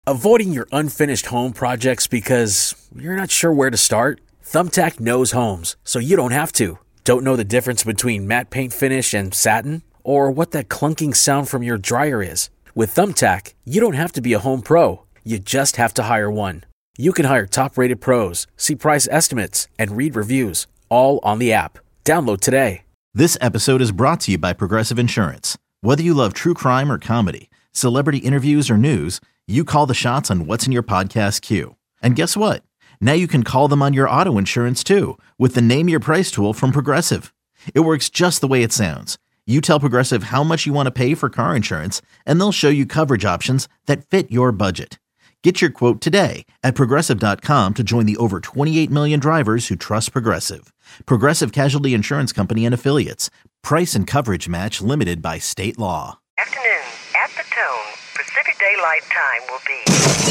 Avoiding your unfinished home projects because you're not sure where to start? Thumbtack knows homes, so you don't have to. Don't know the difference between matte paint finish and satin? Or what that clunking sound from your dryer is? With Thumbtack, you don't have to be a home pro. You just have to hire one. You can hire top-rated pros, see price estimates, and read reviews, all on the app. Download today. This episode is brought to you by Progressive Insurance. Whether you love true crime or comedy, celebrity interviews or news, you call the shots on what's in your podcast queue. And guess what? Now you can call them on your auto insurance too with the Name Your Price tool from Progressive. It works just the way it sounds. You tell Progressive how much you want to pay for car insurance, and they'll show you coverage options that fit your budget. Get your quote today at Progressive.com to join the over 28 million drivers who trust Progressive. Progressive Casualty Insurance Company and Affiliates. Price and coverage match limited by state law. Afternoon. At the tone, Pacific Daylight Time will be...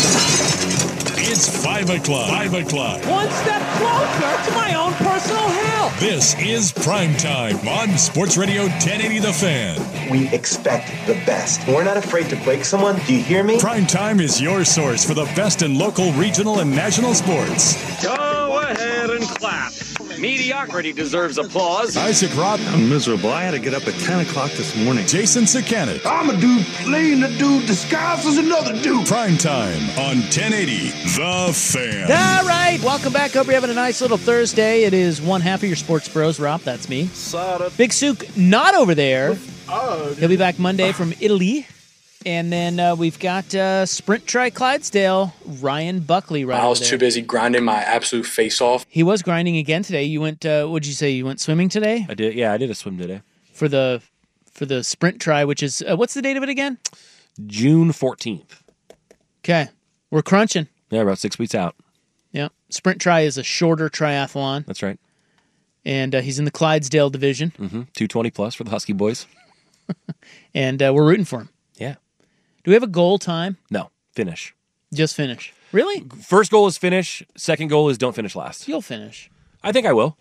It's 5 o'clock. 5 o'clock. One step closer to my own personal hell. This is Prime Time on Sports Radio 1080 The Fan. We expect the best. We're not afraid to break someone. Do you hear me? Prime Time is your source for the best in local, regional, and national sports. Go ahead and clap. Mediocrity deserves applause. Isaac Robb. I'm miserable. I had to get up at 10 o'clock this morning. Jason Sakanik. I'm a dude playing a dude disguised as another dude. Prime Time on 1080 The Fan. All right, welcome back. Hope you're having a nice little Thursday. It is one half of your Sports Bros. Rob, that's me. Big Sook not over there. He'll be back Monday from Italy. And then we've got Sprint Tri Clydesdale, Ryan Buckley right I was over there. too busy grinding my absolute face off. He was grinding again today. You went, what'd you say, you went swimming today? I did, yeah, I did a swim today. For the Sprint Tri, which is, what's the date of it again? June 14th. Okay, we're crunching. Yeah, about 6 weeks out. Yeah, Sprint Tri is a shorter triathlon. That's right. And he's in the Clydesdale division. 220 plus for the Husky boys. And we're rooting for him. Yeah. Do we have a goal time? No, finish. Just finish. Really? First goal is finish. Second goal is don't finish last. You'll finish. I think I will.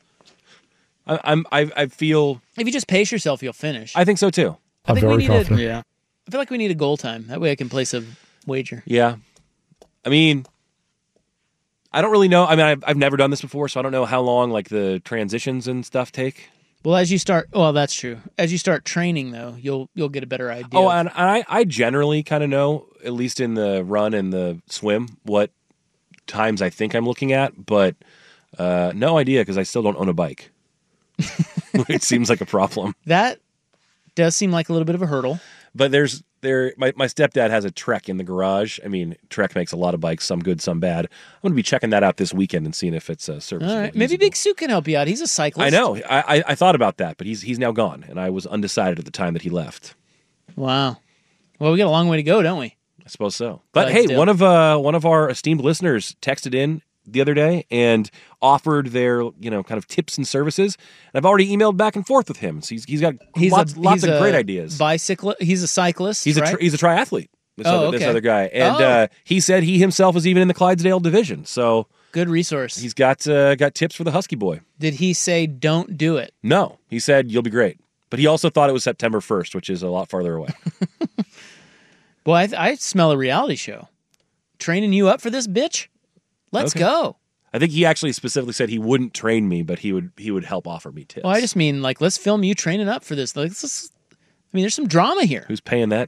I feel. If you just pace yourself, you'll finish. I think so too. I think very we need confident. Yeah. I feel like we need a goal time. That way I can place a wager. Yeah. I mean, I don't really know. I mean, I've never done this before, so I don't know how long like the transitions and stuff take. Well, as you start, well, that's true. As you start training, though, you'll get a better idea. Oh, and I generally kind of know, at least in the run and the swim, what times I think I'm looking at, but no idea because I still don't own a bike. It seems like a problem. That does seem like a little bit of a hurdle. But my stepdad has a Trek in the garage. I mean, Trek makes a lot of bikes, some good, some bad. I'm going to be checking that out this weekend and seeing if it's serviceable. All right. Maybe Big Sue can help you out. He's a cyclist. I know. I thought about that, but he's now gone, and I was undecided at the time that he left. Wow. Well, we got a long way to go, don't we? I suppose so. But hey, one of our esteemed listeners texted in the other day and offered their kind of tips and services, and I've already emailed back and forth with him. So he's got lots of great ideas. He's a cyclist. He's right? He's a triathlete. This other guy, and Oh. He said he himself is even in the Clydesdale division. So good resource. He's got tips for the Husky boy. Did he say don't do it? No, he said you'll be great, but he also thought it was September 1st, which is a lot farther away. Boy, I smell a reality show. Training you up for this bitch? Let's go. I think he actually specifically said he wouldn't train me, but he would help offer me tips. Well, I just mean, like, let's film you training up for this. Like, there's some drama here. Who's paying that?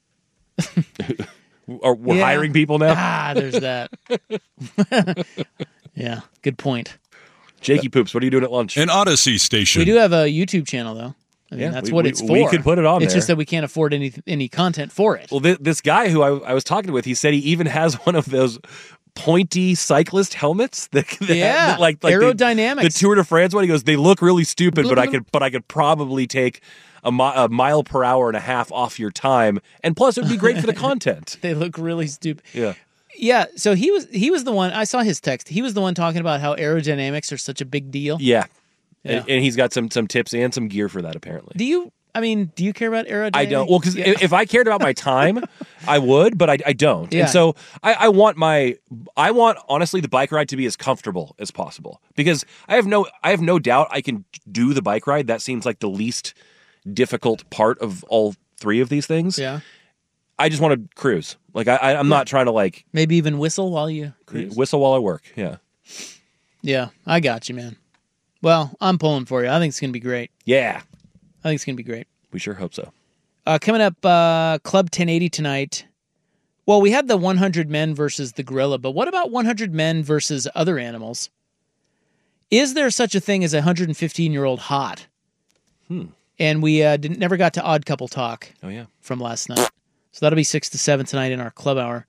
We're hiring people now? There's that. Yeah, good point. Jakey Poops, what are you doing at lunch? An Odyssey station. We do have a YouTube channel, though. I mean, that's what it's for. We could put it on It's there. just that we can't afford any content for it. Well, this guy who I was talking with, he said he even has one of those pointy cyclist helmets that like aerodynamics. The Tour de France one. He goes, they look really stupid, but I could probably take a mile per hour and a half off your time, and plus it would be great for the content. They look really stupid. Yeah. So he was the one. I saw his text. He was the one talking about how aerodynamics are such a big deal. Yeah. And he's got some tips and some gear for that apparently. Do you care about aerodynamics? I don't. Well, because if I cared about my time, I would, but I don't. Yeah. And so I want honestly the bike ride to be as comfortable as possible, because I have no doubt I can do the bike ride. That seems like the least difficult part of all three of these things. Yeah. I just want to cruise. Like I'm not trying to like maybe even whistle while you cruise. Whistle while I work. Yeah. Yeah, I got you, man. Well, I'm pulling for you. I think it's going to be great. Yeah. I think it's going to be great. We sure hope so. Coming up, Club 1080 tonight. Well, we had the 100 men versus the gorilla, but what about 100 men versus other animals? Is there such a thing as a 115-year-old hot? And we never got to Odd Couple Talk from last night. So that'll be 6 to 7 tonight in our club hour.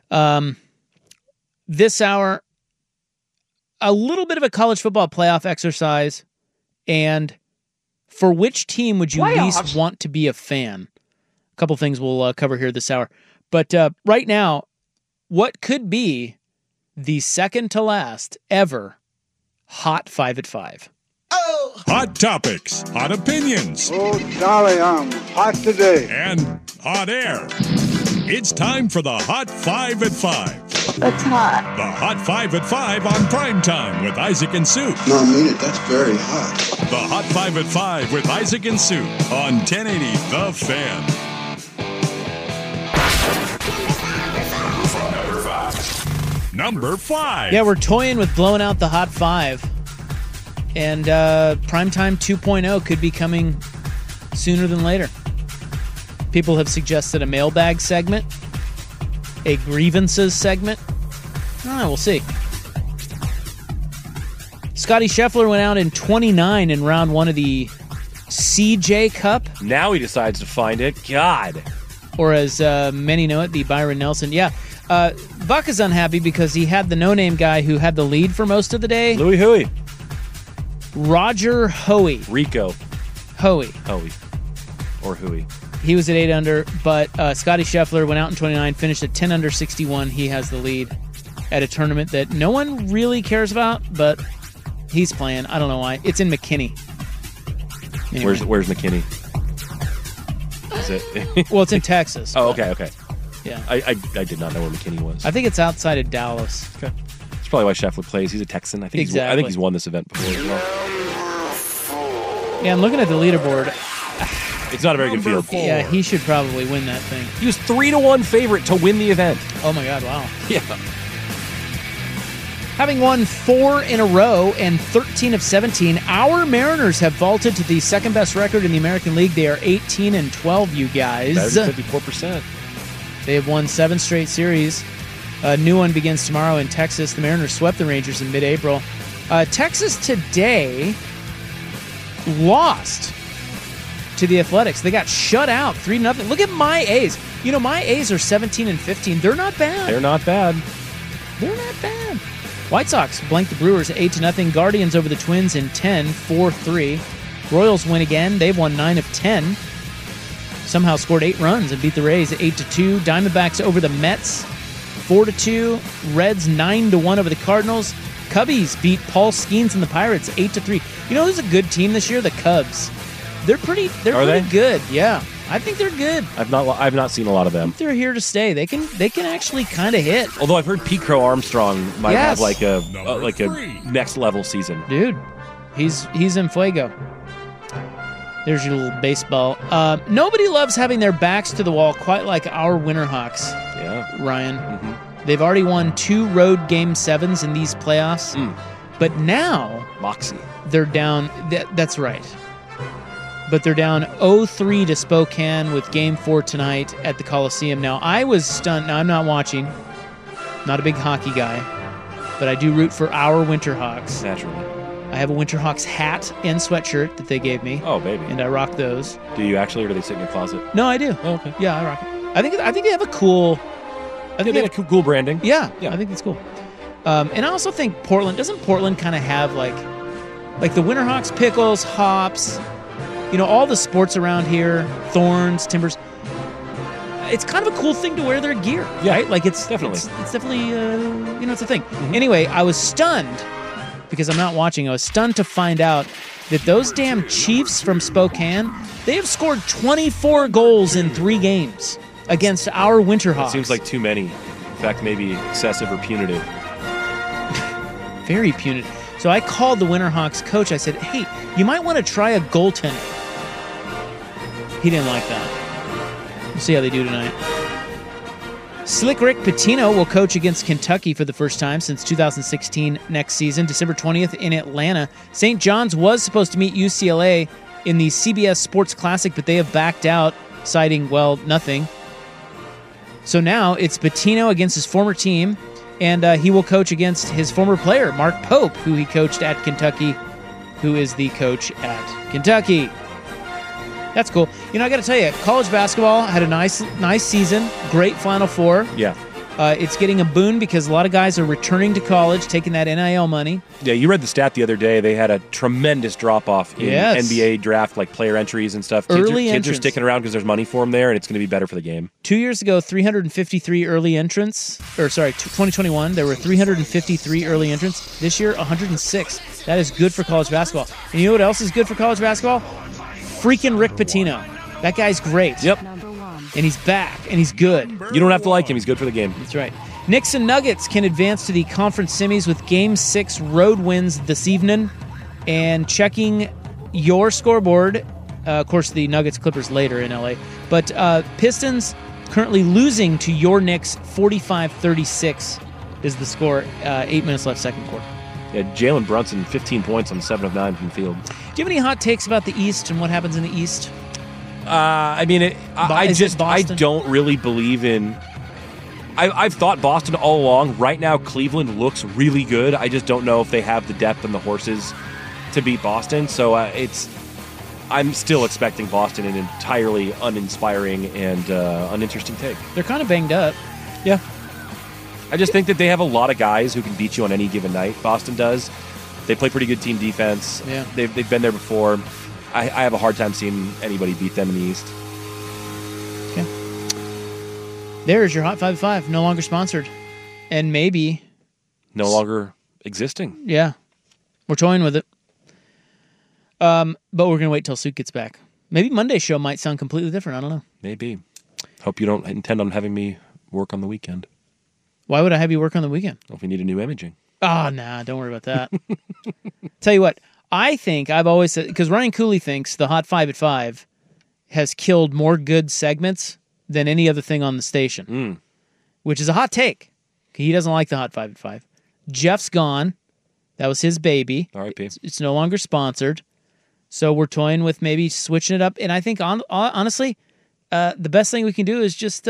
This hour, a little bit of a college football playoff exercise. And for which team would you least want to be a fan? A couple things we'll cover here this hour. But right now, what could be the second to last ever Hot 5 at 5? Oh! Hot topics, hot opinions. Oh, golly, I'm hot today. And hot air. It's time for the Hot 5 at 5. That's hot. The Hot 5 at 5 on Primetime with Isaac and Sue. No, I mean it. That's very hot. The Hot 5 at 5 with Isaac and Sue on 1080 The Fan. Number 5. Yeah, we're toying with blowing out the Hot 5. And Primetime 2.0 could be coming sooner than later. People have suggested a mailbag segment, a grievances segment. We'll see. Scotty Scheffler went out in 29 in round 1 of the CJ Cup. Now he decides to find it. God. Or as many know it, the Byron Nelson. Yeah. Buck is unhappy because he had the no-name guy who had the lead for most of the day. Louis Hui. Roger Hoey. Rico. Hoey. Or Hui. He was at 8 under, but Scotty Scheffler went out in 29, finished at 10 under 61. He has the lead at a tournament that no one really cares about, but he's playing. I don't know why. It's in McKinney. Anyway. Where's McKinney? Is it? Well, it's in Texas. Oh, okay. Yeah. I did not know where McKinney was. I think it's outside of Dallas. Okay. That's probably why Scheffler plays. He's a Texan. I think he's won this event before as well. Yeah, I'm looking at the leaderboard. It's not a very good field. Yeah, he should probably win that thing. He was 3-1 favorite to win the event. Oh my God! Wow. Yeah. Having won 4 in a row and 13 of 17, our Mariners have vaulted to the second best record in the American League. They are 18-12. You guys. Better than 54%. They have won 7 straight series. A new one begins tomorrow in Texas. The Mariners swept the Rangers in mid-April. Texas today lost to the Athletics. They got shut out 3-0. Look at my A's. You know, my A's are 17-15. They're not bad. They're not bad. White Sox blanked the Brewers 8-0. Guardians over the Twins in 10, 4-3. Royals win again. They've won 9 of 10. Somehow scored 8 runs and beat the Rays 8-2. Diamondbacks over the Mets 4-2. Reds 9-1 over the Cardinals. Cubbies beat Paul Skeens and the Pirates 8-3. You know who's a good team this year? The Cubs. They're pretty good. Yeah. I think they're good. I've not seen a lot of them. I think they're here to stay. They can actually kind of hit. Although I've heard Pete Crow Armstrong might have like a next level season. Dude, he's in fuego. There's your little baseball. Nobody loves having their backs to the wall quite like our Winterhawks. Yeah, Ryan. Mm-hmm. They've already won 2 road Game 7s in these playoffs. But now Moxie. They're down. That's right. But they're down 0-3 to Spokane with Game 4 tonight at the Coliseum. Now, I was stunned. Now, I'm not watching. Not a big hockey guy. But I do root for our Winterhawks. Naturally. I have a Winterhawks hat and sweatshirt that they gave me. Oh, baby. And I rock those. Do you actually, or do they sit in your closet? No, I do. Oh, okay. Yeah, I rock it. I think they have a cool... they have cool branding. Yeah, I think it's cool. And I also think Portland... Doesn't Portland kind of have, like the Winterhawks, pickles, hops... You know, all the sports around here, Thorns, Timbers. It's kind of a cool thing to wear their gear, right? Like it's definitely, it's definitely, it's a thing. Mm-hmm. Anyway, I was stunned because I'm not watching. I was stunned to find out that those damn Chiefs from Spokane, they have scored 24 goals in 3 games against our Winterhawks. It seems like too many. In fact, maybe excessive or punitive. Very punitive. So I called the Winterhawks coach. I said, hey, you might want to try a goaltender. He didn't like that. We'll see how they do tonight. Slick Rick Pitino will coach against Kentucky for the first time since 2016 next season, December 20th in Atlanta. St. John's was supposed to meet UCLA in the CBS Sports Classic, but they have backed out, citing, nothing. So now it's Pitino against his former team, and he will coach against his former player, Mark Pope, who he coached at Kentucky, who is the coach at Kentucky. That's cool. I got to tell you, college basketball had a nice season. Great Final Four. Yeah. It's getting a boon because a lot of guys are returning to college, taking that NIL money. Yeah, you read the stat the other day. They had a tremendous drop-off in NBA draft, like player entries and stuff. Kids are sticking around because there's money for them there, and it's going to be better for the game. 2 years ago, 353 early entrants. 2021, there were 353 early entrants. This year, 106. That is good for college basketball. And you know what else is good for college basketball? Freaking Rick Pitino. That guy's great. Yep. And he's back, and he's good. You don't have to like him. He's good for the game. That's right. Knicks and Nuggets can advance to the conference semis with Game 6 road wins this evening. And checking your scoreboard, of course, the Nuggets-Clippers later in L.A., but Pistons currently losing to your Knicks 45-36 is the score. 8 minutes left, second quarter. Yeah, Jalen Brunson, 15 points on 7 of 9 from the field. Do you have any hot takes about the East and what happens in the East? I don't really believe in... I've thought Boston all along. Right now, Cleveland looks really good. I just don't know if they have the depth and the horses to beat Boston. So I'm still expecting Boston an entirely uninspiring and uninteresting take. They're kind of banged up. Yeah. I just think that they have a lot of guys who can beat you on any given night. Boston does. They play pretty good team defense. Yeah. They've been there before. I have a hard time seeing anybody beat them in the East. Okay. There's your Hot 5-5. No longer sponsored. And maybe... No longer existing. Yeah. We're toying with it. But we're going to wait till Suk gets back. Maybe Monday's show might sound completely different. I don't know. Maybe. Hope you don't intend on having me work on the weekend. Why would I have you work on the weekend? Well, if you need a new imaging. Oh, nah. Don't worry about that. Tell you what. I've always said, because Ryan Cooley thinks the Hot 5 at 5 has killed more good segments than any other thing on the station, which is a hot take. He doesn't like the Hot 5 at 5. Jeff's gone. That was his baby. R.I.P. It's no longer sponsored. So we're toying with maybe switching it up. And I think, honestly, the best thing we can do is just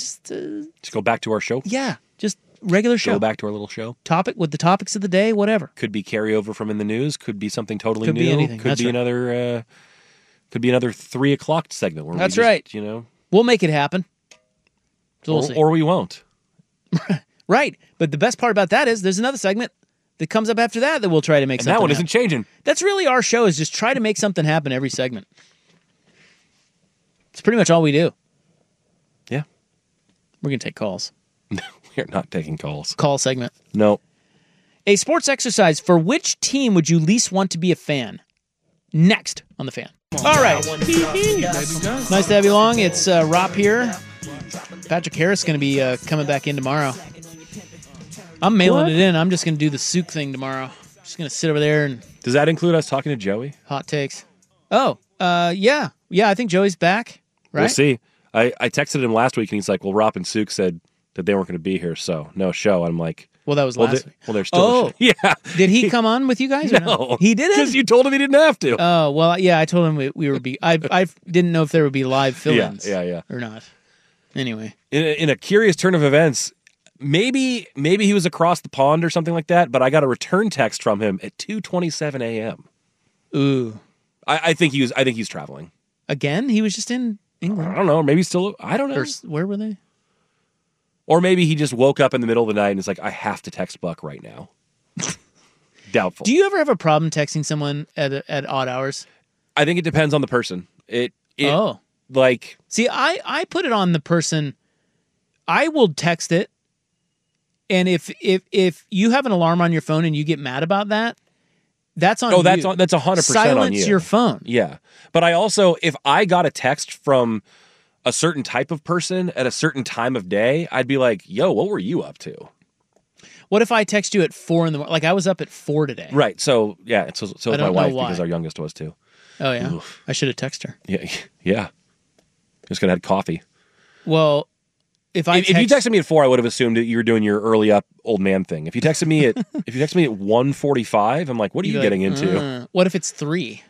go back to our show? Yeah, just regular show. Go back to our little show. Topic with the topics of the day, whatever. Could be carryover from In the News. Could be something totally could new. Be anything. Could That's be right. another. Could be another 3 o'clock segment. Where That's we just, right. You know, we'll make it happen. So we'll see. Or we won't. Right. But the best part about that is there's another segment that comes up after that we'll try to make and something that one happen. isn't changing. That's really our show, is just try to make something happen every segment. It's pretty much all we do. Yeah. We're going to take calls. We're not taking calls. Call segment. No. A sports exercise. For which team would you least want to be a fan? Next on The Fan. All right. Nice to have you along. It's Rob here. Patrick Harris is going to be coming back in tomorrow. I'm mailing it in. I'm just going to do the Suk thing tomorrow. Just going to sit over there and... Does that include us talking to Joey? Hot takes. Oh, yeah. Yeah, I think Joey's back, right? We'll see. I texted him last week, and he's like, well, Rob and Suk said that they weren't going to be here, so no show. And I'm like... Well, that was last week. Well, they're still... Yeah. Did he come on with you guys or no? He didn't? Because you told him he didn't have to. Oh, well, yeah, I told him we would be... I didn't know if there would be live fill-ins. Yeah. Or not. Anyway. In a curious turn of events... Maybe he was across the pond or something like that, but I got a return text from him at 2:27 a.m. Ooh. I think he's traveling. Again? He was just in England. I don't know. Maybe still. I don't know. Or, where were they? Or maybe he just woke up in the middle of the night and is like, I have to text Buck right now. Doubtful. Do you ever have a problem texting someone at odd hours? I think it depends on the person. See, I put it on the person. I will text it. And if you have an alarm on your phone and you get mad about that, that's on you. That's 100% on you. Silence your phone. Yeah. But I also, if I got a text from a certain type of person at a certain time of day, I'd be like, yo, what were you up to? What if I text you at 4 in the morning? Like, I was up at 4 today. Right. So, yeah. So was my wife, because our youngest was too. Oh, yeah? Oof. I should have texted her. Yeah. Just going to have coffee. Well, If you texted me at 4, I would have assumed that you were doing your early up old man thing. If you texted me at 1:45, I'm like, what are you getting into? What if it's 3?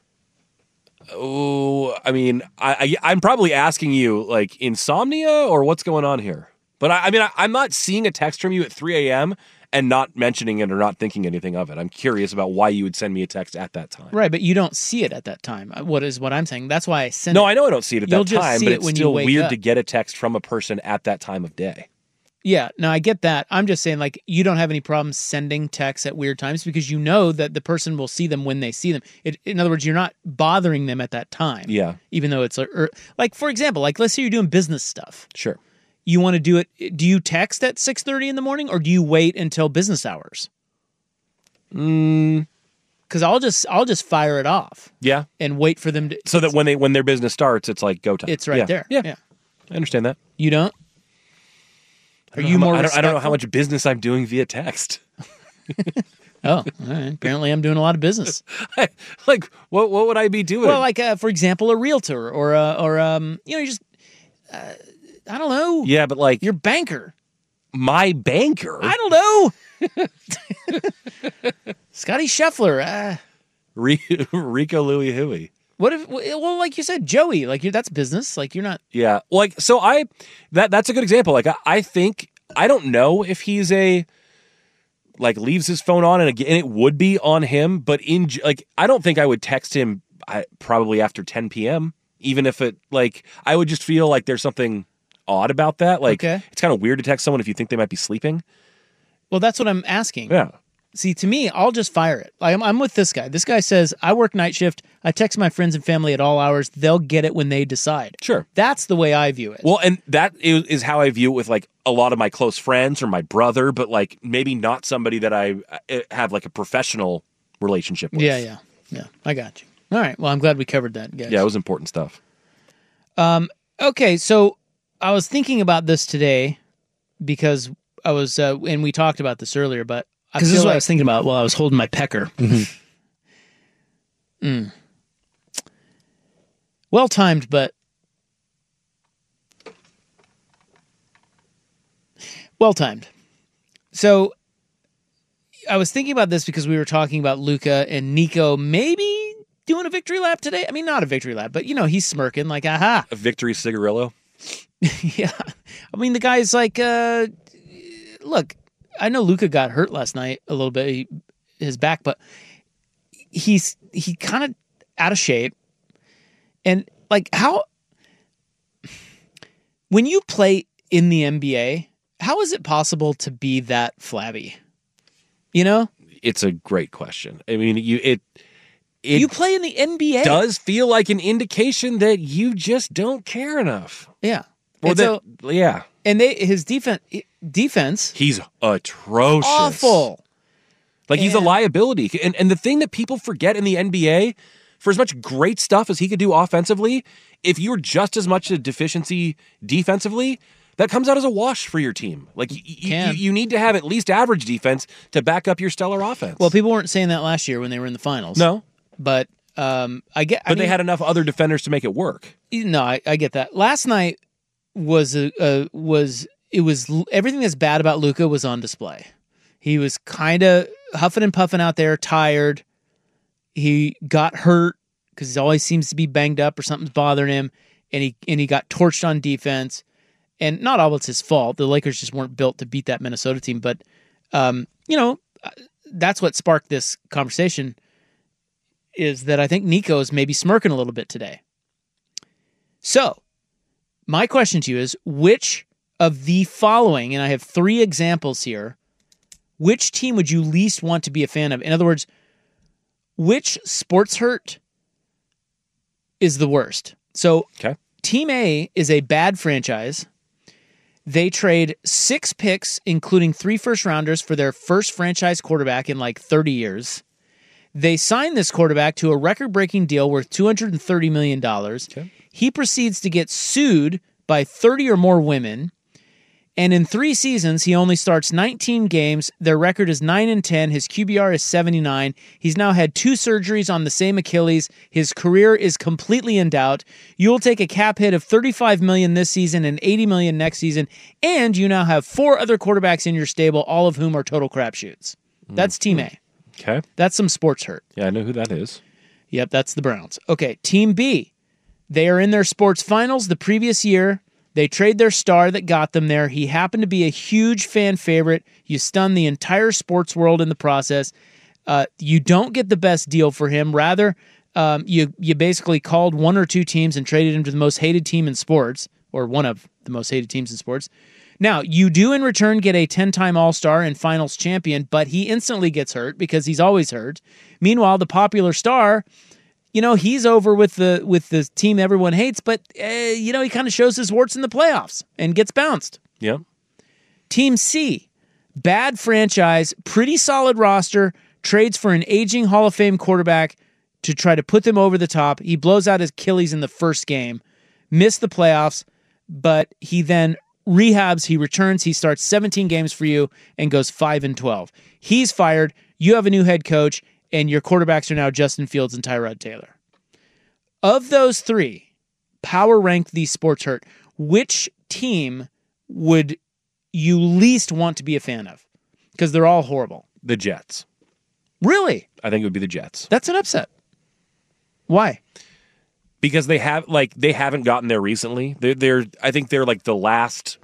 Oh, I mean, I'm probably asking you like insomnia or what's going on here. But I'm not seeing a text from you at 3 a.m. and not mentioning it or not thinking anything of it. I'm curious about why you would send me a text at that time. Right, but you don't see it at that time. What I'm saying. That's why I send it. No, I know I don't see it at that time, but it's still weird up. to get a text from a person at that time of day. Yeah, no, I get that. I'm just saying, like, you don't have any problem sending texts at weird times because you know that the person will see them when they see them. In other words, you're not bothering them at that time. Yeah. Even though it's, like, for example, like, let's say you're doing business stuff. Sure. You want to do it, do you text at 6:30 in the morning or do you wait until business hours? Because I'll just fire it off. Yeah. And wait for them to. So that when their business starts, it's like go time. It's right there. Yeah. I understand that. You don't? I don't know how much business I'm doing via text. Oh, all right. Apparently I'm doing a lot of business. Like, what would I be doing? Well, like, for example, a realtor or you just, I don't know. Yeah, but like. Your banker. My banker? I don't know. Scotty Scheffler. Rico Louie Huey. What if, well, like you said, Joey, like that's business. Like you're not. Yeah. Like, so that's a good example. Like, I think, I don't know if he's leaves his phone on and it would be on him, but I don't think I would text him probably after 10 p.m. Even if I would just feel like there's something odd about that. Like, It's kind of weird to text someone if you think they might be sleeping. Well, that's what I'm asking. Yeah. See, to me, I'll just fire it. Like, I'm with this guy. This guy says, I work night shift. I text my friends and family at all hours. They'll get it when they decide. Sure. That's the way I view it. Well, and that is how I view it with, like, a lot of my close friends or my brother, but, like, maybe not somebody that I have, like, a professional relationship with. Yeah. I got you. All right. Well, I'm glad we covered that, guys. Yeah, it was important stuff. Okay, so I was thinking about this today because I was, and we talked about this earlier, but because this is what I was thinking about while I was holding my pecker. Well timed, but well timed. So I was thinking about this because we were talking about Luka and Nico maybe doing a victory lap today. I mean, not a victory lap, but he's smirking like, aha. A victory cigarillo. Yeah. I mean, the guy's like, look, I know Luka got hurt last night a little bit, his back, but he kind of out of shape. And like when you play in the NBA, how is it possible to be that flabby? It's a great question. I mean, you play in the NBA. Does feel like an indication that you just don't care enough. Yeah. Yeah. And his defense. He's atrocious. Awful. Like, he's a liability. And the thing that people forget in the NBA, for as much great stuff as he could do offensively, if you're just as much a deficiency defensively, that comes out as a wash for your team. Like, you need to have at least average defense to back up your stellar offense. Well, people weren't saying that last year when they were in the finals. No. But they had enough other defenders to make it work. No, I get that. Last night was everything that's bad about Luka was on display. He was kind of huffing and puffing out there, tired. He got hurt because he always seems to be banged up or something's bothering him, and he got torched on defense. And not all it's his fault. The Lakers just weren't built to beat that Minnesota team. But that's what sparked this conversation. Is that I think Nico is maybe smirking a little bit today. So, my question to you is, which of the following, and I have 3 examples here, which team would you least want to be a fan of? In other words, which sports hurt is the worst? So, Team A is a bad franchise. They trade 6 picks, including 3 first-rounders, for their first franchise quarterback in like 30 years. They signed this quarterback to a record-breaking deal worth $230 million. Okay. He proceeds to get sued by 30 or more women, And in 3 seasons, he only starts 19 games. Their record is 9-10. His QBR is 79. He's now had 2 surgeries on the same Achilles. His career is completely in doubt. You will take a cap hit of $35 million this season and $80 million next season, and you now have 4 other quarterbacks in your stable, all of whom are total crapshoots. That's Team A. Okay. That's some sports hurt. Yeah, I know who that is. Yep, that's the Browns. Okay, Team B. They are in their sports finals the previous year. They trade their star that got them there. He happened to be a huge fan favorite. You stun the entire sports world in the process. You don't get the best deal for him. Rather, you basically called 1 or 2 teams and traded him to the most hated team in sports, or one of the most hated teams in sports. Now, you do in return get a 10-time All-Star and finals champion, but he instantly gets hurt because he's always hurt. Meanwhile, the popular star, he's over with the team everyone hates, but, he kind of shows his warts in the playoffs and gets bounced. Yep. Team C, bad franchise, pretty solid roster, trades for an aging Hall of Fame quarterback to try to put them over the top. He blows out his Achilles in the first game, missed the playoffs, but he then rehabs, he returns, he starts 17 games for you and goes 5-12. He's fired, you have a new head coach, and your quarterbacks are now Justin Fields and Tyrod Taylor. Of those 3, power rank these sports hurt, which team would you least want to be a fan of? Because they're all horrible. The Jets. Really? I think it would be the Jets. That's an upset. Why? Because they haven't gotten there recently. I think they're like the last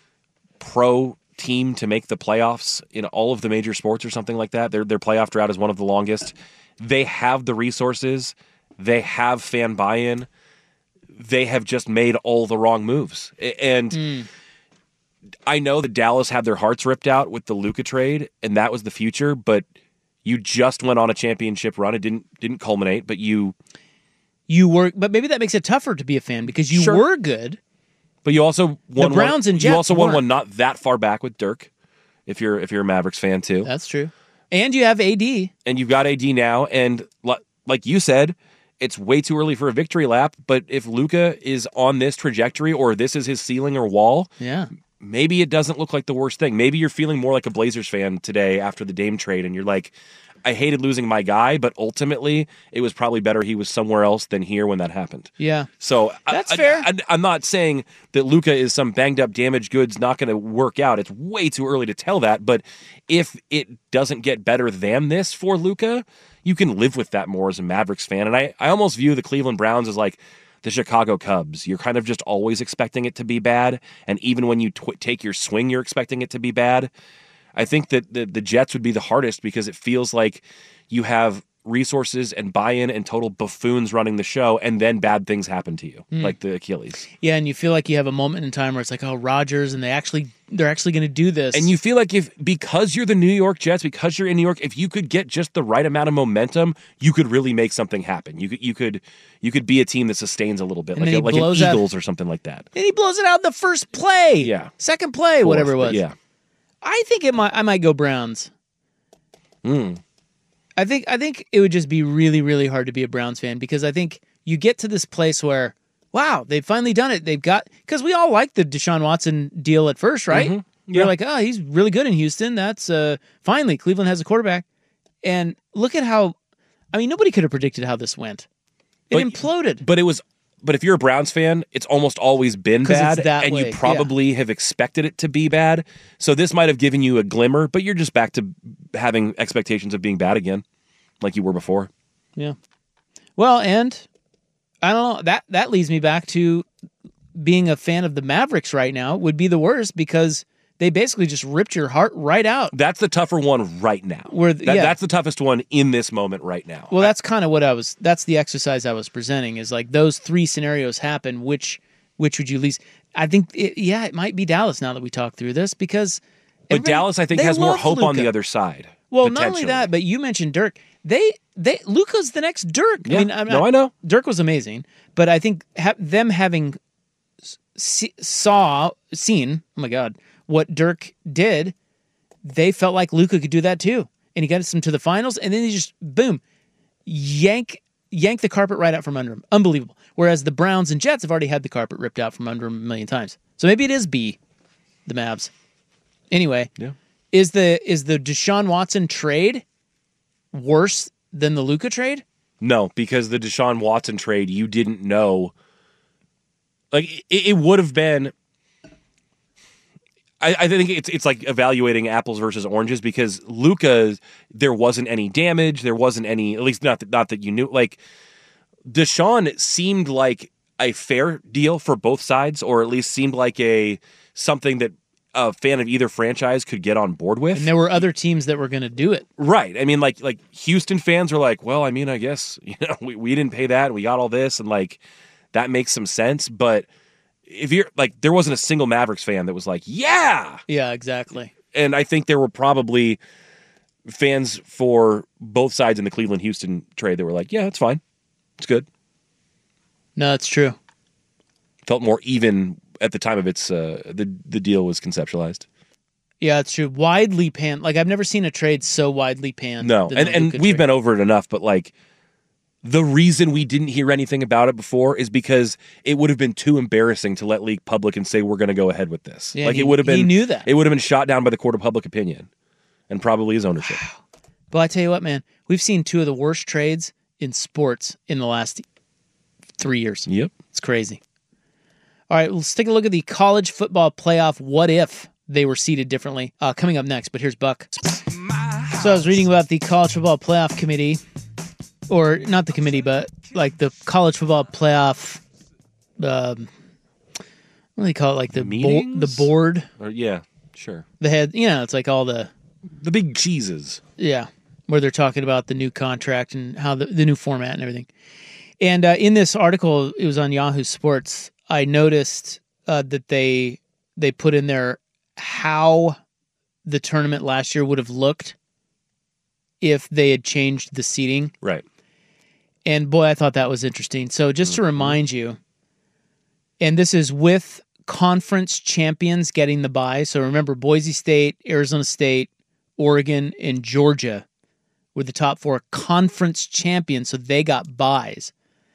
pro team to make the playoffs in all of the major sports or something like that. Their playoff drought is one of the longest. They have the resources. They have fan buy-in. They have just made all the wrong moves. And I know that Dallas had their hearts ripped out with the Luka trade, and that was the future, but you just went on a championship run. It didn't culminate, but you were, but maybe that makes it tougher to be a fan because you were good. But you also won the Browns and Jets. You also won one not that far back with Dirk. If you're a Mavericks fan too, that's true. And you have AD, and you've got AD now. And like you said, it's way too early for a victory lap. But if Luka is on this trajectory, or this is his ceiling or wall, maybe it doesn't look like the worst thing. Maybe you're feeling more like a Blazers fan today after the Dame trade, and you're like, I hated losing my guy, but ultimately it was probably better he was somewhere else than here when that happened. Yeah. So that's fair. I'm not saying that Luka is some banged up, damaged goods not going to work out. It's way too early to tell that. But if it doesn't get better than this for Luka, you can live with that more as a Mavericks fan. And I almost view the Cleveland Browns as like the Chicago Cubs. You're kind of just always expecting it to be bad. And even when you take your swing, you're expecting it to be bad. I think that the Jets would be the hardest because it feels like you have resources and buy-in and total buffoons running the show, and then bad things happen to you, like the Achilles. Yeah, and you feel like you have a moment in time where it's like, oh, Rodgers, and they're actually going to do this. And you feel like because you're the New York Jets, because you're in New York, if you could get just the right amount of momentum, you could really make something happen. You could be a team that sustains a little bit, like an Eagles or something like that. And he blows it out in the first play. Yeah. Second play, Fourth, whatever it was. Yeah. I think I might go Browns. I think it would just be really, really hard to be a Browns fan because I think you get to this place where, wow, they've finally done it. Because we all liked the Deshaun Watson deal at first, right? Mm-hmm. Yeah. You're like, oh, he's really good in Houston. That's finally Cleveland has a quarterback. And look at nobody could have predicted how this went. It imploded. But if you're a Browns fan, it's almost always been bad, and you probably have expected it to be bad. So this might have given you a glimmer, but you're just back to having expectations of being bad again, like you were before. Yeah. Well, and I don't know, that leads me back to being a fan of the Mavericks right now would be the worst because they basically just ripped your heart right out. That's the tougher one right now. That's the toughest one in this moment right now. Well, that's kind of that's the exercise I was presenting is like those 3 scenarios happen. Which would you least? I think, it might be Dallas now that we talk through this because. But Dallas, I think, has more hope on the other side. Well, not only that, but you mentioned Dirk. Luka's the next Dirk. Yeah. I know. Dirk was amazing, but I think them having seen, oh my God, what Dirk did, they felt like Luka could do that too. And he got them to the finals, and then he just, boom, yank the carpet right out from under him. Unbelievable. Whereas the Browns and Jets have already had the carpet ripped out from under them a million times. So maybe it is B. the Mavs. Anyway, Yeah. is the Deshaun Watson trade worse than the Luka trade? No, because the Deshaun Watson trade, you didn't know. Like, it would have been. I think it's like evaluating apples versus oranges, because Luka, there wasn't any damage. There wasn't any, at least not that you knew. Like, Deshaun seemed like a fair deal for both sides, or at least seemed like something that a fan of either franchise could get on board with. And there were other teams that were going to do it. Right. I mean, like Houston fans were like, well, I mean, I guess, we didn't pay that and we got all this, and like that makes some sense. But if you're like, there wasn't a single Mavericks fan that was like, yeah. Yeah, exactly. And I think there were probably fans for both sides in the Cleveland-Houston trade that were like, yeah, it's fine. It's good. No, that's true. Felt more even at the time of its the deal was conceptualized. Yeah, it's true. Widely panned. Like, I've never seen a trade so widely panned. No, and we've been over it enough, but like, the reason we didn't hear anything about it before is because it would have been too embarrassing to let leak public and say we're going to go ahead with this. Yeah, like, it would have been. He knew that. It would have been shot down by the court of public opinion, and probably his ownership. But I tell you what, man, we've seen two of the worst trades in sports in the last 3 years. Yep, it's crazy. All right, let's take a look at the college football playoff. What if they were seeded differently? Coming up next, but here's Buck. So I was reading about the college football playoff committee. Or not the committee, but like the college football playoff. What do they call it? Like the board. Or, yeah, sure. The head. It's like all the big cheeses. Yeah, where they're talking about the new contract and how the new format and everything. And in this article, it was on Yahoo Sports. I noticed that they put in there how the tournament last year would have looked if they had changed the seating. Right. And boy, I thought that was interesting. So just to remind you, and this is with conference champions getting the bye. So remember, Boise State, Arizona State, Oregon, and Georgia were the top four conference champions, so they got byes.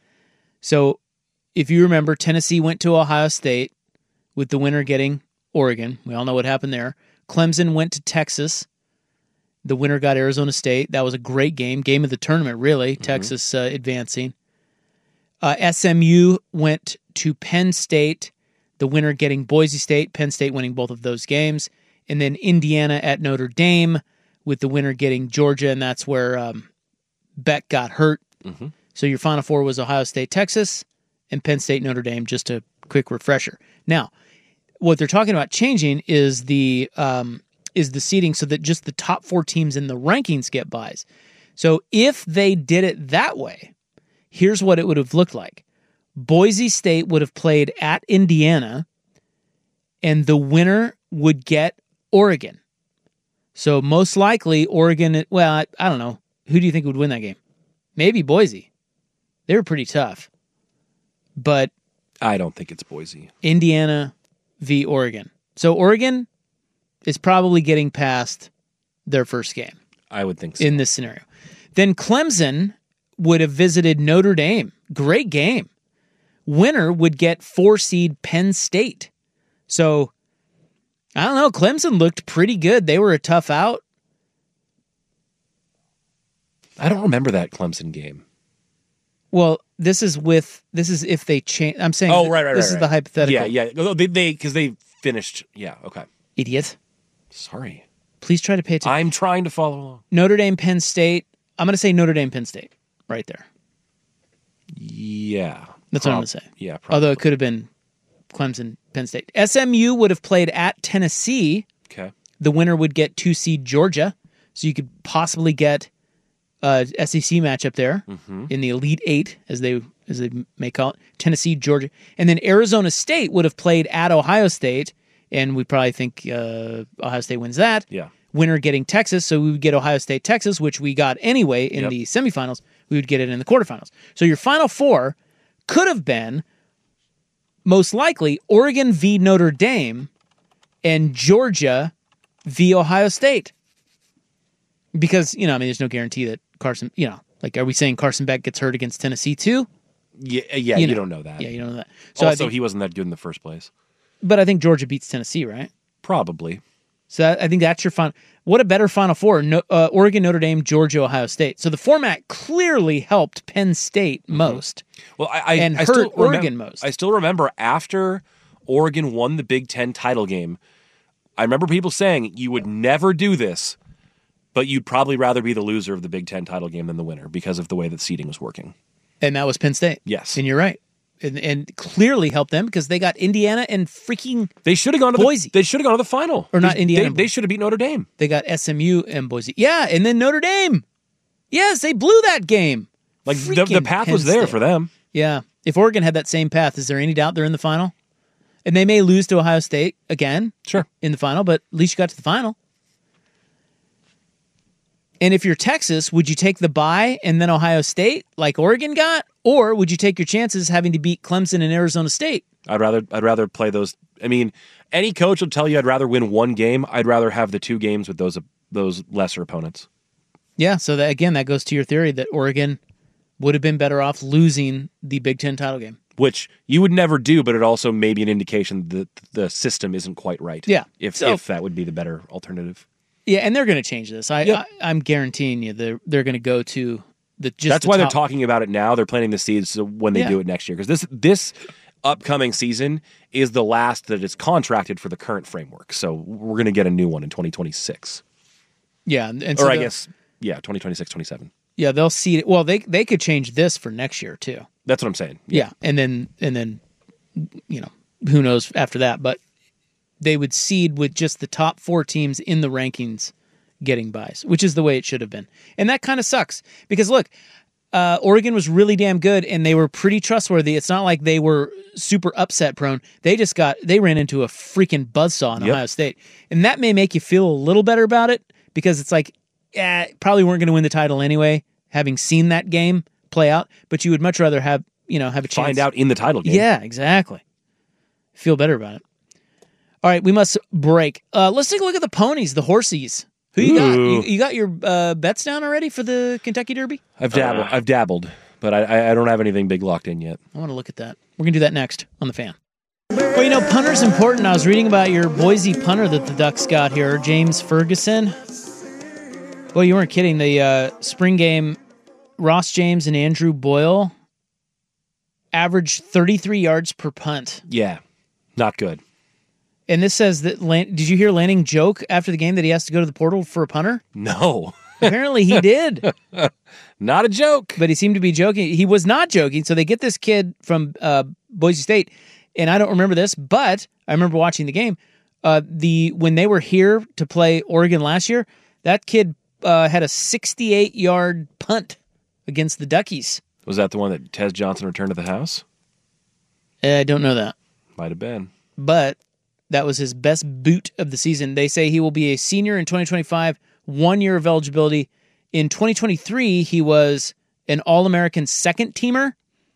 So if you remember, Tennessee went to Ohio State with the winner getting Oregon. We all know what happened there. Clemson went to Texas. The winner got Arizona State. That was a great game of the tournament, really. Mm-hmm. Texas advancing. SMU went to Penn State, the winner getting Boise State, Penn State winning both of those games. And then Indiana at Notre Dame with the winner getting Georgia, and that's where Beck got hurt. Mm-hmm. So your Final Four was Ohio State, Texas, and Penn State, Notre Dame, just a quick refresher. Now, what they're talking about changing is the seeding so that just the top four teams in the rankings get byes. So if they did it that way, here's what it would have looked like. Boise State would have played at Indiana, and the winner would get Oregon. So most likely Oregon, well, I don't know. Who do you think would win that game? Maybe Boise. They were pretty tough. But I don't think it's Boise. Indiana v. Oregon. So Oregon is probably getting past their first game. I would think so. In this scenario. Then Clemson would have visited Notre Dame. Great game. Winner would get 4-seed Penn State. So, I don't know. Clemson looked pretty good. They were a tough out. I don't remember that Clemson game. Well, this is if they change. I'm saying. Oh, right. This is the hypothetical. Yeah. Because they finished. Yeah. Okay. Idiot. Sorry. Please try to pay attention. I'm trying to follow along. Notre Dame, Penn State. I'm going to say Notre Dame, Penn State. Right there. Yeah. That's what I'm going to say. Yeah. Probably. Although it could have been Clemson, Penn State. SMU would have played at Tennessee. Okay. The winner would get 2-seed Georgia. So you could possibly get a SEC matchup there in the Elite Eight, as they may call it. Tennessee, Georgia. And then Arizona State would have played at Ohio State. And we probably think Ohio State wins that. Yeah. Winner getting Texas, so we would get Ohio State, Texas, which we got anyway in the semifinals. We would get it in the quarterfinals. So your Final Four could have been, most likely, Oregon v. Notre Dame and Georgia v. Ohio State. Because, there's no guarantee that Carson, are we saying Carson Beck gets hurt against Tennessee too? Yeah, you don't know that. Yeah, you don't know that. So also, he wasn't that good in the first place. But I think Georgia beats Tennessee, right? Probably. So I think that's your final. What a better Final Four. Oregon, Notre Dame, Georgia, Ohio State. So the format clearly helped Penn State most. Well, I hurt still Oregon most. I still remember after Oregon won the Big Ten title game, I remember people saying you would never do this, but you'd probably rather be the loser of the Big Ten title game than the winner because of the way that seeding was working. And that was Penn State. Yes. And you're right. And clearly helped them because they got Indiana and freaking They should have gone to Boise. They should have gone to the final. Or not Indiana. They should have beat Notre Dame. They got SMU and Boise. Yeah, and then Notre Dame. Yes, they blew that game. Like the path was there for them. Yeah. If Oregon had that same path, is there any doubt they're in the final? And they may lose to Ohio State again. Sure. In the final, but at least you got to the final. And if you're Texas, would you take the bye and then Ohio State like Oregon got? Or would you take your chances having to beat Clemson and Arizona State? I'd rather play those. I mean, any coach will tell you I'd rather win one game. I'd rather have the 2 games with those lesser opponents. Yeah, so that goes to your theory that Oregon would have been better off losing the Big Ten title game. Which you would never do, but it also may be an indication that the system isn't quite right. Yeah. If that would be the better alternative. Yeah, and they're going to change this. I'm guaranteeing you they're going to go to That's why they're talking about it now. They're planting the seeds so when they do it next year. Because this upcoming season is the last that is contracted for the current framework. So we're going to get a new one in 2026. Yeah. And so 2026, 27. Yeah, they'll seed it. Well, they could change this for next year, too. That's what I'm saying. Yeah. And then, who knows after that. But they would seed with just the top 4 teams in the rankings getting buys, which is the way it should have been. And that kind of sucks because, look, Oregon was really damn good and they were pretty trustworthy. It's not like they were super upset prone. They ran into a freaking buzzsaw in Ohio State. And that may make you feel a little better about it because it's like, probably weren't going to win the title anyway, having seen that game play out, but you would much rather have a chance. Find out in the title game. Yeah, exactly. Feel better about it. All right, we must break. Let's take a look at the ponies, the horsies. Who you got? You got your bets down already for the Kentucky Derby? I've dabbled, but I don't have anything big locked in yet. I want to look at that. We're going to do that next on The Fan. Well, punter's important. I was reading about your Boise punter that the Ducks got here, James Ferguson. Well, you weren't kidding. The spring game, Ross James and Andrew Boyle averaged 33 yards per punt. Yeah, not good. And this says that, did you hear Lanning joke after the game that he has to go to the portal for a punter? No. Apparently he did. Not a joke. But he seemed to be joking. He was not joking. So they get this kid from Boise State, and I don't remember this, but I remember watching the game. When they were here to play Oregon last year, that kid had a 68-yard punt against the Duckies. Was that the one that Tez Johnson returned to the house? I don't know that. Might have been. But that was his best boot of the season. They say he will be a senior in 2025, 1 year of eligibility. In 2023, he was an All-American second-teamer,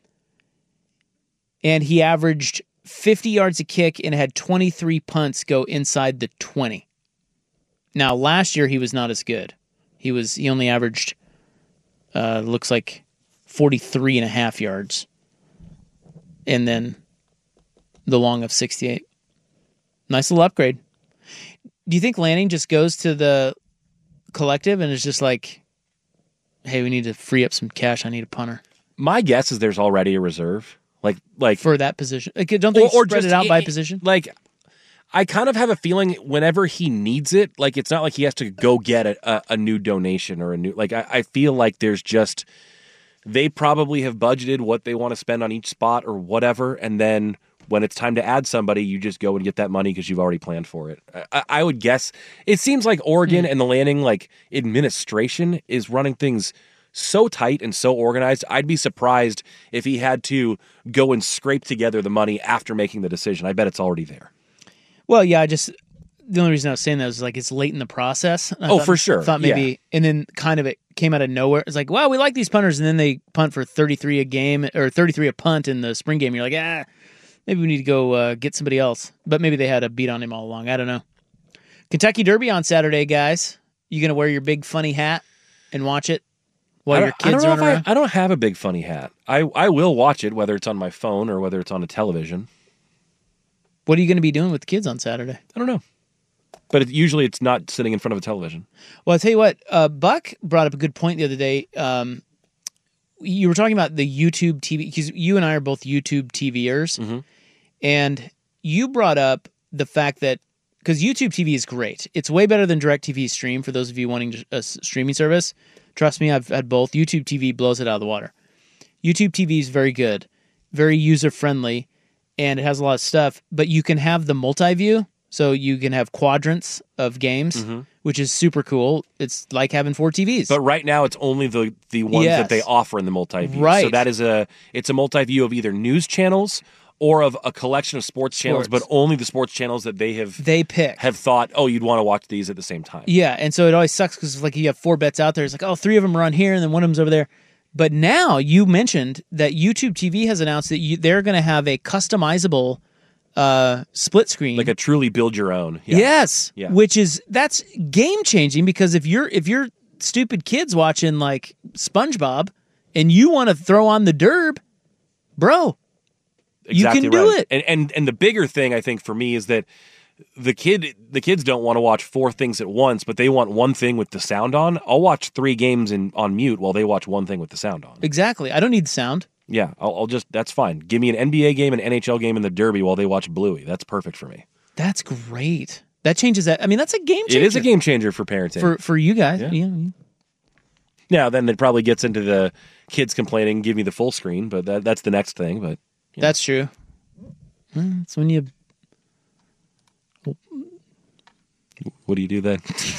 and he averaged 50 yards a kick and had 23 punts go inside the 20. Now, last year, he was not as good. He only averaged, looks like 43 and a half yards. And then the long of 68. Nice little upgrade. Do you think Lanning just goes to the collective and is just like, hey, we need to free up some cash. I need a punter. My guess is there's already a reserve. Like for that position. Don't they spread it out by position? Like, I kind of have a feeling whenever he needs it, like it's not like he has to go get a new donation or a new, like I feel like there's just, they probably have budgeted what they want to spend on each spot or whatever, and then when it's time to add somebody, you just go and get that money because you've already planned for it. I would guess it seems like Oregon and the Lanning administration is running things so tight and so organized. I'd be surprised if he had to go and scrape together the money after making the decision. I bet it's already there. Well, yeah, the only reason I was saying that was like it's late in the process. For sure. Thought maybe, and then kind of it came out of nowhere. It's like, well, we like these punters, and then they punt for 33 a game or 33 a punt in the spring game. You're like, maybe we need to go get somebody else. But maybe they had a beat on him all along. I don't know. Kentucky Derby on Saturday, guys. You gonna wear your big funny hat and watch it while your kids run around? I don't have a big funny hat. I will watch it, whether it's on my phone or whether it's on a television. What are you going to be doing with the kids on Saturday? I don't know. But usually it's not sitting in front of a television. Well, I'll tell you what, Buck brought up a good point the other day. You were talking about the YouTube TV, because you and I are both YouTube TVers, Mm-hmm. and you brought up the fact that, because YouTube TV is great. It's way better than DirecTV Stream for those of you wanting a streaming service. Trust me, I've had both. YouTube TV blows it out of the water. YouTube TV is very good, very user-friendly, and it has a lot of stuff, but you can have the multi-view, so you can have quadrants of games, which is super cool. It's like having 4 TVs. But right now, it's only the ones that they offer in the multi-view. Right. So that is it's a multi-view of either news channels or of a collection of sports channels, but only the sports channels that they pick have thought, oh, you'd want to watch these at the same time. Yeah, and so it always sucks because like you have 4 bets out there. It's like, oh, 3 of them are on here, and then one of them's over there. But now you mentioned that YouTube TV has announced that they're going to have a customizable split screen, like a truly build your own. Yeah. Yes, yeah. That's game changing, because if you're stupid kids watching like SpongeBob and you want to throw on the Derb, bro, Exactly you can do it. And the bigger thing I think for me is that the kids don't want to watch 4 things at once, but they want one thing with the sound on. I'll watch 3 games on mute while they watch one thing with the sound on. Exactly. I don't need the sound. Yeah, I'll just, that's fine. Give me an NBA game, an NHL game, and the Derby while they watch Bluey. That's perfect for me. That's great. That changes that. I mean, that's a game changer. It is a game changer for parenting. For you guys. Yeah. Now, then it probably gets into the kids complaining, give me the full screen, but that's the next thing. But That's true. It's when you... What do you do then?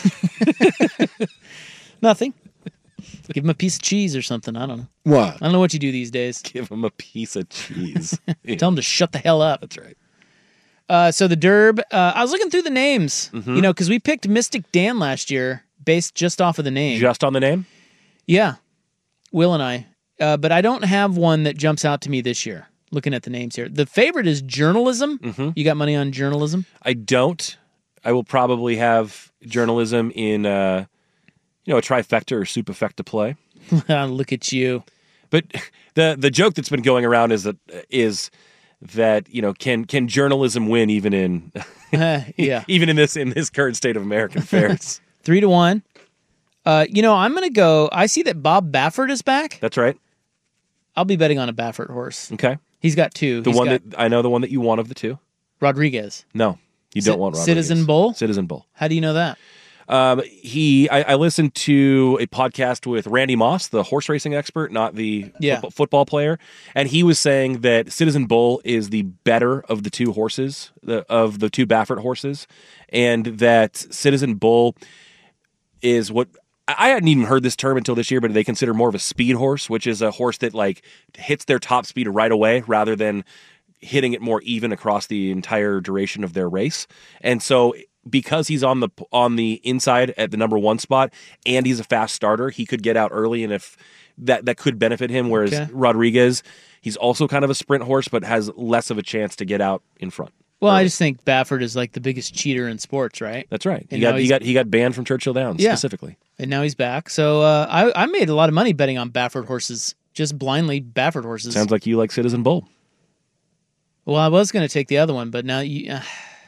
Nothing. Give him a piece of cheese or something. I don't know. What? I don't know what you do these days. Give him a piece of cheese. Tell him to shut the hell up. That's right. So the Derb, I was looking through the names, Mm-hmm. because we picked Mystic Dan last year based just off of the name. Just on the name? Yeah. Will and I. But I don't have one that jumps out to me this year, looking at the names here. The favorite is Journalism. Mm-hmm. You got money on Journalism? I don't. I will probably have Journalism in a trifecta or superfecta play. Look at you. But the joke that's been going around is that can journalism win even in yeah even in this current state of American affairs? 3-1. I'm going to go. I see that Bob Baffert is back. That's right. I'll be betting on a Baffert horse. Okay. He's got 2. The one that you want of the 2. Rodriguez. No, you don't want Rodriguez. Citizen Bull. Citizen Bull. How do you know that? I listened to a podcast with Randy Moss, the horse racing expert, not the football player, and he was saying that Citizen Bull is the better of the 2 horses, of the 2 Baffert horses, and that Citizen Bull is what I hadn't even heard this term until this year, but they consider more of a speed horse, which is a horse that like hits their top speed right away rather than hitting it more even across the entire duration of their race. And so because he's on the inside at the number 1 spot and he's a fast starter, he could get out early, and if that could benefit him. Whereas Rodriguez, he's also kind of a sprint horse, but has less of a chance to get out in front. Well, I just think Baffert is like the biggest cheater in sports, right? That's right. And he got banned from Churchill Downs specifically, and now he's back. So I made a lot of money betting on Baffert horses, just blindly Baffert horses. Sounds like you like Citizen Bull. Well, I was going to take the other one, but now you.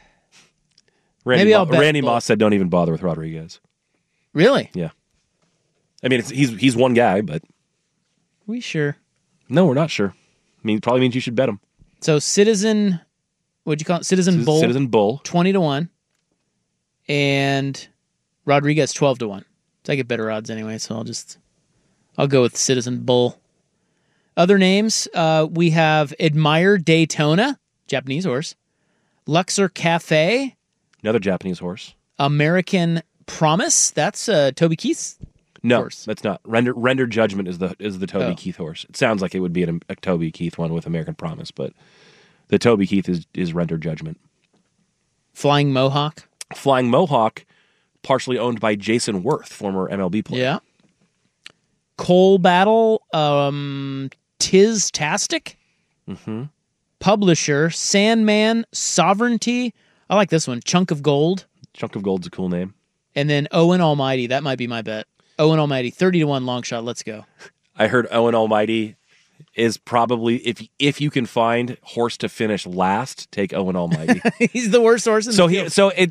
Randy Moss said, "Don't even bother with Rodriguez." Really? Yeah. I mean, he's one guy, but we sure? No, we're not sure. I mean, it probably means you should bet him. So Citizen, what'd you call it? Citizen Bull. Citizen Bull, 20-1, and Rodriguez 12-1. So I get better odds anyway. So I'll go with Citizen Bull. Other names, we have Admire Daytona, Japanese horse. Luxor Cafe, another Japanese horse. American Promise, that's Toby Keith's horse. That's not. Render Judgment is the Toby Keith horse. It sounds like it would be a Toby Keith one with American Promise, but the Toby Keith is Render Judgment. Flying Mohawk, partially owned by Jason Worth, former MLB player. Yeah. Coal Battle, Tiz-tastic. Mm-hmm. Publisher, Sandman, Sovereignty. I like this one. Chunk of Gold. Chunk of Gold's a cool name. And then Owen Almighty. That might be my bet. Owen Almighty, 30-1 long shot. Let's go. I heard Owen Almighty is probably, if you can find horse to finish last, take Owen Almighty. He's the worst horse in the field. So it's,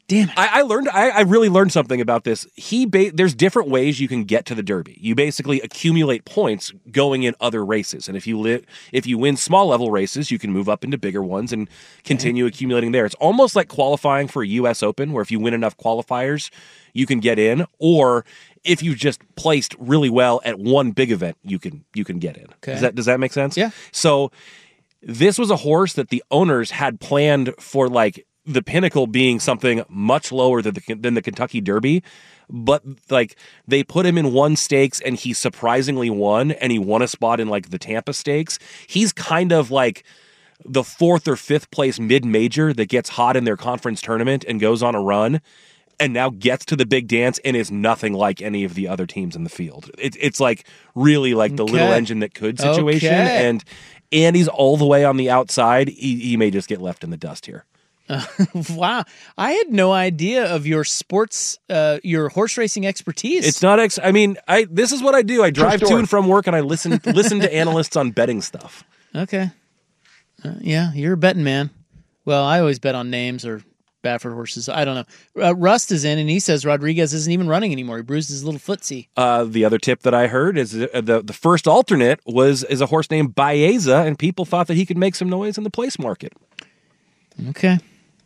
Damn it. I really learned something about this. There's different ways you can get to the Derby. You basically accumulate points going in other races. And if you win small level races, you can move up into bigger ones and continue accumulating there. It's almost like qualifying for a US Open, where if you win enough qualifiers, you can get in, or if you just placed really well at one big event, you can get in. Okay. Does that make sense? Yeah. So this was a horse that the owners had planned for, like, the pinnacle being something much lower than the Kentucky Derby, but like they put him in one stakes and he surprisingly won, and he won a spot in like the Tampa Stakes. He's kind of like the 4th or 5th place mid-major that gets hot in their conference tournament and goes on a run and now gets to the big dance and is nothing like any of the other teams in the field. It's like really like the little engine that could situation. And Andy's all the way on the outside. He may just get left in the dust here. Wow. I had no idea of your sports, your horse racing expertise. It's not, this is what I do. I drive to and from work and I listen to analysts on betting stuff. Okay. Yeah, you're a betting man. Well, I always bet on names or Baffert horses. I don't know. Rust is in and he says Rodriguez isn't even running anymore. He bruised his little footsie. The other tip that I heard is the first alternate is a horse named Baeza, and people thought that he could make some noise in the place market. Okay.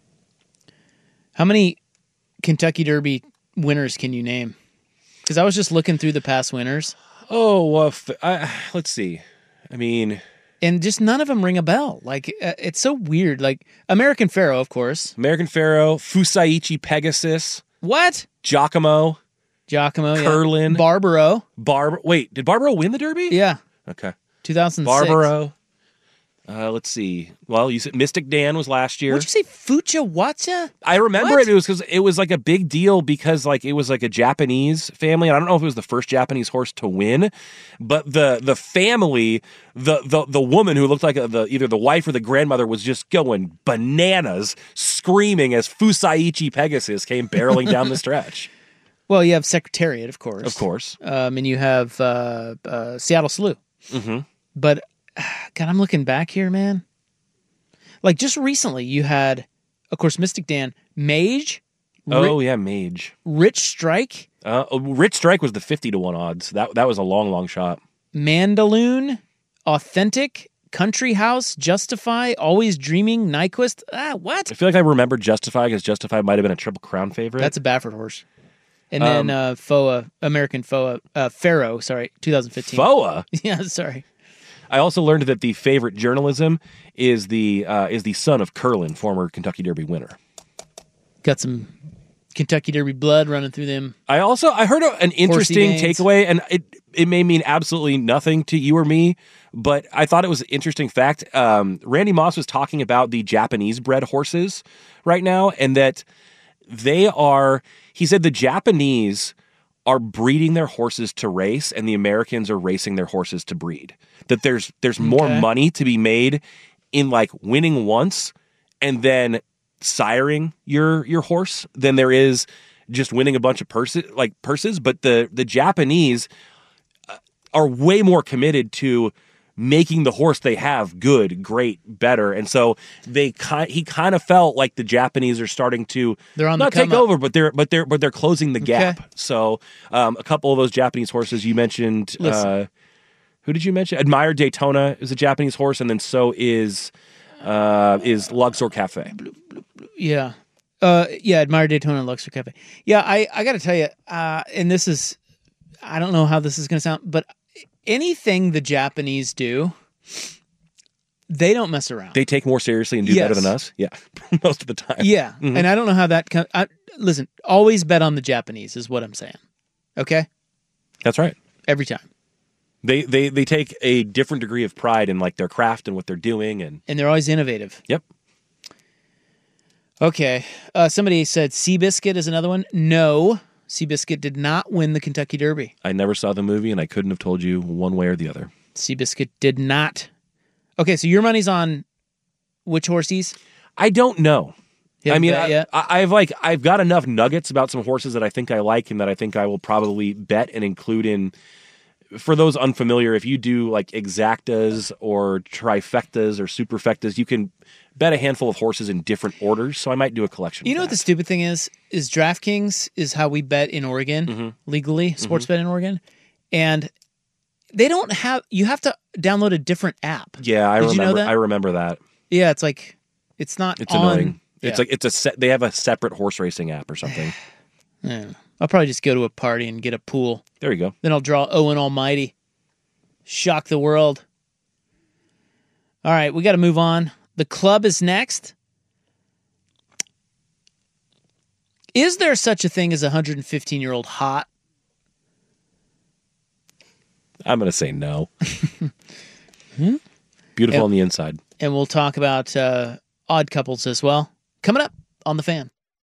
How many Kentucky Derby winners can you name? Because I was just looking through the past winners. Oh, let's see. And just none of them ring a bell. Like, it's so weird. Like, American Pharoah, of course. American Pharoah, Fusaichi Pegasus. What? Giacomo, Curlin. Yeah. Barbaro. Wait, did Barbaro win the Derby? Yeah. Okay. 2006. Barbaro. Let's see. Well, you said Mystic Dan was last year. What'd you say? Fujiwara? I remember it. It was because it was like a big deal because like it was like a Japanese family. And I don't know if it was the first Japanese horse to win, but the family, the woman who looked like either the wife or the grandmother was just going bananas, screaming as Fusaichi Pegasus came barreling down the stretch. Well, you have Secretariat, of course. Of course. And you have Seattle Slew. Mm-hmm. But God, I'm looking back here, man. Like just recently, you had, of course, Mystic Dan, Mage. Mage. Rich Strike. Rich Strike was the 50-1 odds. That was a long shot. Mandaloon, Authentic, Country House, Justify, Always Dreaming, Nyquist. What? I feel like I remember Justify because Justify might have been a Triple Crown favorite. That's a Baffert horse. And then American Pharoah, 2015. Pharoah? Yeah, sorry. I also learned that the favorite journalism is the son of Curlin, former Kentucky Derby winner. Got some Kentucky Derby blood running through them. I heard an interesting takeaway, and it may mean absolutely nothing to you or me, but I thought it was an interesting fact. Randy Moss was talking about the Japanese bred horses right now, and that he said the Japanese are breeding their horses to race, and the Americans are racing their horses to breed. That there's more money to be made in like winning once and then siring your horse than there is just winning a bunch of purses. But the Japanese are way more committed to making the horse they have good, great, better, and so he kind of felt like the Japanese are starting to not take over, but they're closing the gap. Okay. So a couple of those Japanese horses you mentioned. Who did you mention? Admired Daytona is a Japanese horse, and then so is Luxor Cafe. Yeah, Admired Daytona and Luxor Cafe. Yeah, I got to tell you, and this is, I don't know how this is going to sound, but anything the Japanese do, they don't mess around. They take more seriously and do better than us. Yeah, most of the time. Yeah, and I don't know how that comes. Listen, always bet on the Japanese is what I'm saying. Okay, that's right. Every time. They take a different degree of pride in like their craft and what they're doing, and they're always innovative. Yep. Okay. Somebody said Seabiscuit is another one. No, Seabiscuit did not win the Kentucky Derby. I never saw the movie, and I couldn't have told you one way or the other. Seabiscuit did not. Okay, so your money's on which horses? I don't know. I've got enough nuggets about some horses that I think I like and that I think I will probably bet and include in for those unfamiliar, if you do like exactas or trifectas or superfectas, you can bet a handful of horses in different orders. So I might do a collection. You know what the stupid thing is DraftKings is how we bet in Oregon, legally, sports bet in Oregon. And they don't have, you have to download a different app. Yeah, I remember. You know that? I remember that. Yeah, it's like, it's not It's on, annoying. Yeah. It's like they have a separate horse racing app or something. Yeah. I'll probably just go to a party and get a pool. There you go. Then I'll draw Owen Almighty. Shock the world. All right, we got to move on. The club is next. Is there such a thing as a 115-year-old hot? I'm going to say no. Beautiful on the inside. And we'll talk about odd couples as well. Coming up on The Fan.